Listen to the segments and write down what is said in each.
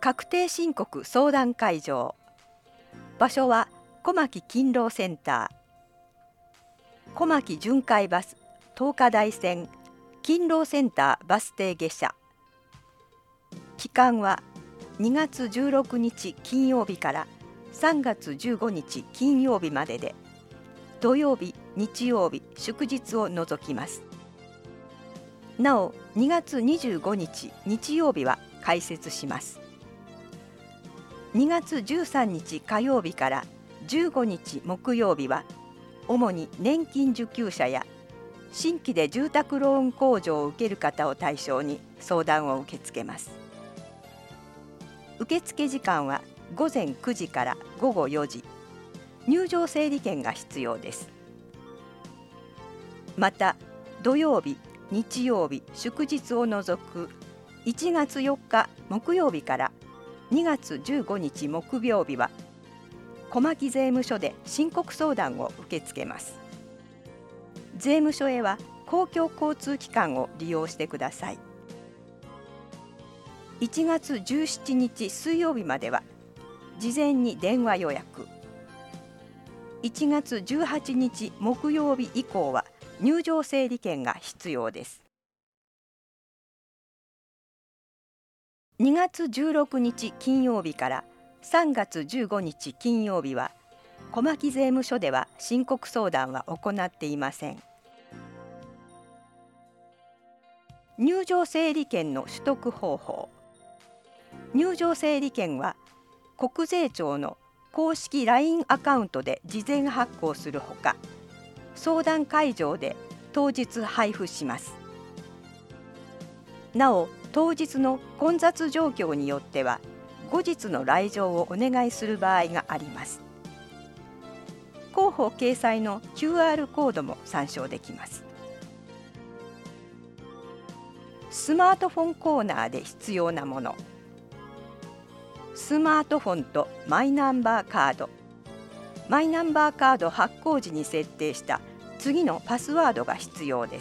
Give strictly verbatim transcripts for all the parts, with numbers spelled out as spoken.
確定申告相談会場。場所は小牧勤労センター、小牧巡回バス東華台線勤労センターバス停下車。期間はにがつじゅうろくにち金曜日からさんがつじゅうごにち金曜日までで、土曜日、日曜日、祝日を除きます。なお、にがつにじゅうごにち日曜日は開設します。にがつじゅうさんにち火曜日からじゅうごにち木曜日は、主に年金受給者や新規で住宅ローン控除を受ける方を対象に相談を受け付けます。受付時間はごぜんくじからごごよじ、入場整理券が必要です。また、土曜日、日曜日、祝日を除くいちがつよっか木曜日からにがつじゅうごにち木曜日は、小牧税務署で申告相談を受け付けます。税務署へは公共交通機関を利用してください。いちがつじゅうしちにち水曜日までは事前に電話予約。いちがつじゅうはちにち木曜日以降は入場整理券が必要です。にがつじゅうろくにち金曜日からさんがつじゅうごにち金曜日は、小牧税務署では申告相談は行っていません。入場整理券の取得方法。入場整理券は国税庁の公式 ライン アカウントで事前発行するほか、相談会場で当日配布します。なお、当日の混雑状況によっては後日の来場をお願いする場合があります。広報掲載の キューアール コードも参照できます。スマートフォンコーナーで必要なもの。スマートフォンとマイナンバーカード。マイナンバーカード発行時に設定した次のパスワードが必要です。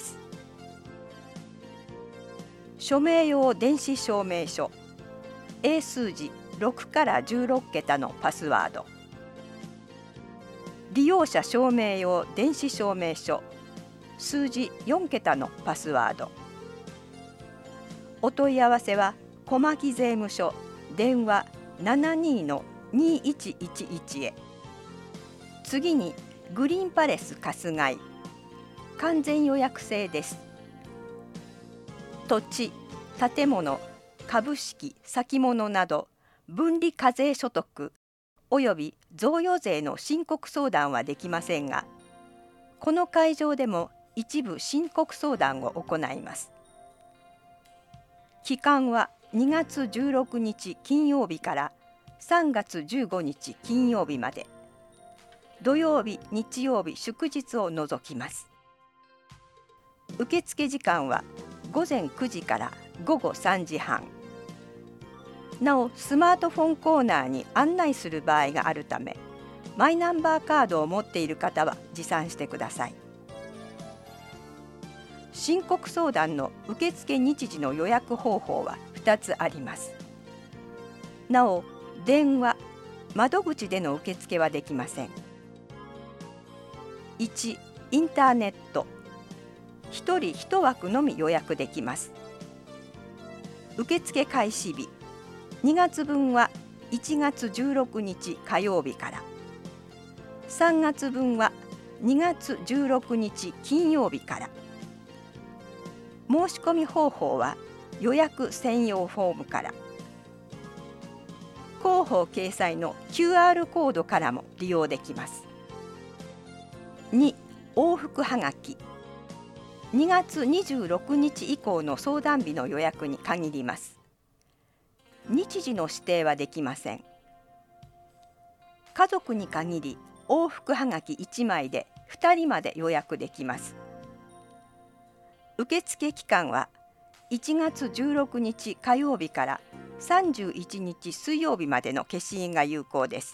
署名用電子証明書、英数字ろくからじゅうろっけたのパスワード。利用者証明用電子証明書、数字よんけたのパスワード。お問い合わせは小牧税務署電話 ななに のにいちいちいち へ。次にグリーンパレス春日井、完全予約制です。土地、建物、株式、先物など分離課税所得および贈与税の申告相談はできませんが、この会場でも一部申告相談を行います。期間はにがつじゅうろくにち金曜日からさんがつじゅうごにち金曜日まで、土曜日、日曜日、祝日を除きます。受付時間はごぜんくじからごごさんじはん。なお、スマートフォンコーナーに案内する場合があるため、マイナンバーカードを持っている方は持参してください。申告相談の受付日時の予約方法はふたつあります。なお、電話、窓口での受付はできません。いち、インターネット。ひとりいちわくのみ予約できます。受付開始日、にがつぶんはいちがつじゅうろくにち火曜日から、さんがつぶんはにがつじゅうろくにち金曜日から。申し込み方法は予約専用フォームから。広報掲載の キューアール コードからも利用できます。に、往復はがき。にがつにじゅうろくにち以降の相談日の予約に限ります。日時の指定はできません。家族に限り往復はがきいちまいでふたりまで予約できます。受付期間はいちがつじゅうろくにち火曜日からさんじゅういちにち水曜日までの消印が有効です。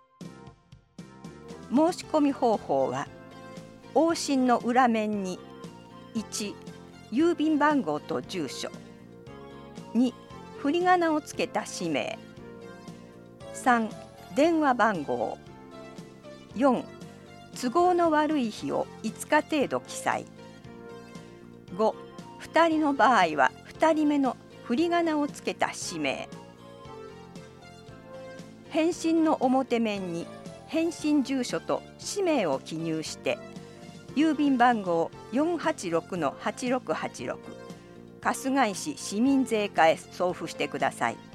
申し込み方法は往診の裏面にいち、郵便番号と住所、に、 振り仮名をつけた氏名。さん、電話番号。よん、都合の悪い日をいつか程度記載。ご、ふたりの場合はふたりめの振り仮名をつけた氏名。返信の表面に返信住所と氏名を記入して、郵便番号 よんはちろくのはちろくはちろく 春日井市市民税課へ送付してください。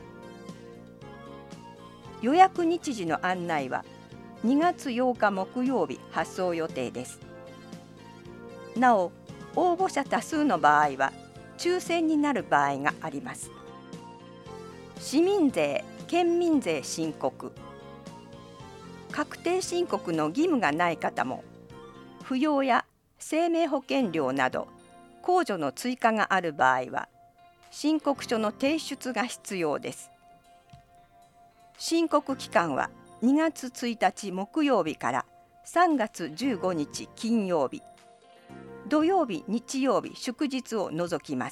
予約日時の案内はにがつようか木曜日発送予定です。なお、応募者多数の場合は抽選になる場合があります。市民税、県民税申告。確定申告の義務がない方も、扶養や生命保険料など控除の追加がある場合は、申告書の提出が必要です。申告期間はにがつついたち木曜日からさんがつじゅうごにち金曜日、土曜日、日曜日、祝日を除きます。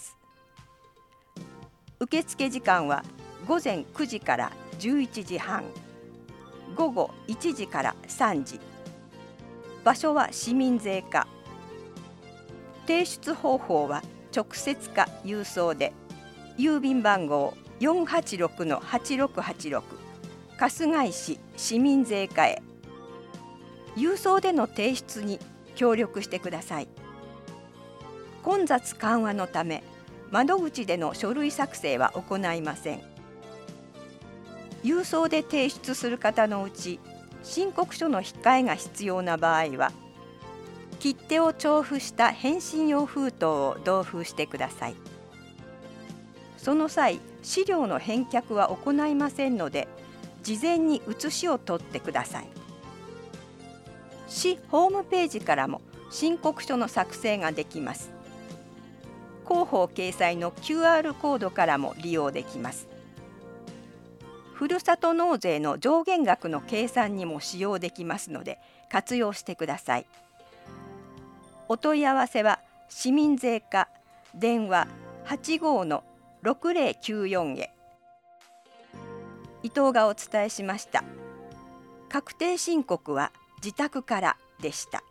受付時間はごぜんくじからじゅういちじはん、ごごいちじからさんじ。場所は市民税課。提出方法は直接か郵送で、郵便番号 よんはちろくのはちろくはちろく 春日井市市民税課へ。郵送での提出に協力してください。混雑緩和のため、窓口での書類作成は行いません。郵送で提出する方のうち、申告書の控えが必要な場合は、切手を調布した返信用封筒を同封してください。その際、資料の返却は行いませんので、事前に写しを取ってください。市ホームページからも申告書の作成ができます。広報掲載の キューアール コードからも利用できます。ふるさと納税の上限額の計算にも使用できますので、活用してください。お問い合わせは市民税課電話 はちごのろくぜろきゅうよん へ。伊藤がお伝えしました。確定申告は自宅からでした。